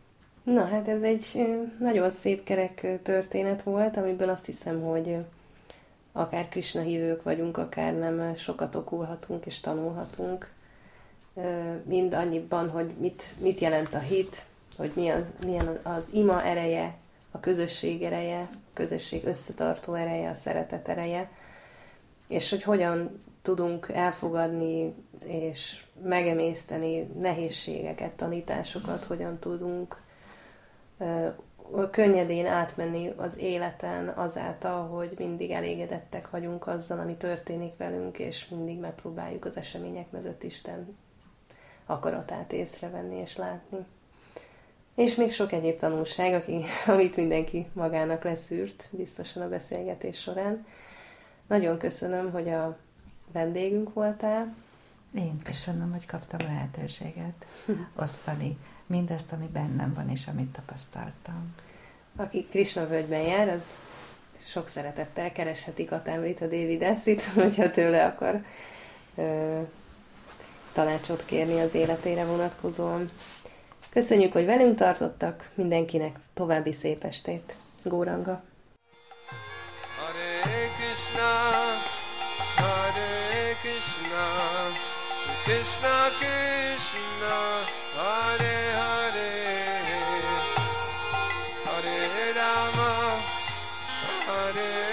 Na, hát ez egy ö, nagyon szép kerek ö, történet volt, amiből azt hiszem, hogy ö, akár Krisna hívők vagyunk, akár nem, ö, sokat okulhatunk és tanulhatunk. Ö, Mind annyiban, hogy mit, mit jelent a hit, hogy milyen, milyen az ima ereje, a közösség ereje, a közösség összetartó ereje, a szeretet ereje, és hogy hogyan tudunk elfogadni és megemészteni nehézségeket, tanításokat, hogyan tudunk ö, könnyedén átmenni az életen azáltal, hogy mindig elégedettek vagyunk azzal, ami történik velünk, és mindig megpróbáljuk az események mögött Isten akaratát észrevenni és látni. És még sok egyéb tanulság, aki, amit mindenki magának leszűrt, biztosan a beszélgetés során. Nagyon köszönöm, hogy a vendégünk voltál. Én köszönöm, hogy kaptam lehetőséget osztani mindezt, ami bennem van, és amit tapasztaltam. Aki Krisna völgyben jár, az sok szeretettel keresheti Katámrita Dévi Dászit, hogyha tőle akar ö, tanácsot kérni az életére vonatkozóan. Köszönjük, hogy velünk tartottak, mindenkinek további szép estét. Góranga. Hare Krishna, Hare Krishna, Krishna Krishna, Hare Hare, Hare Rama, Hare